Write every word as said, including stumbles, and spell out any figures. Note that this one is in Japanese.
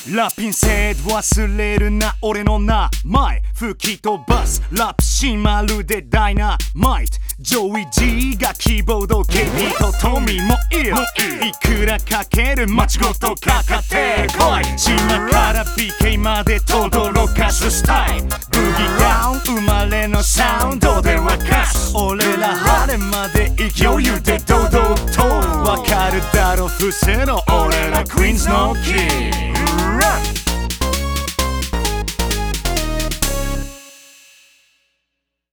ラッピン制度忘れるな俺の名前吹き飛ばすラップシまるでダイナマイトジョイ G がキーボード ケーピー とトミーもいるいくらかける街ごとかかってこい島から ビーケー まで轟かすスタイルブギダウン生まれのサウンドで沸かす俺ら晴れまで勢いで堂々とわかるだろ伏せろ俺らクイーンズのキー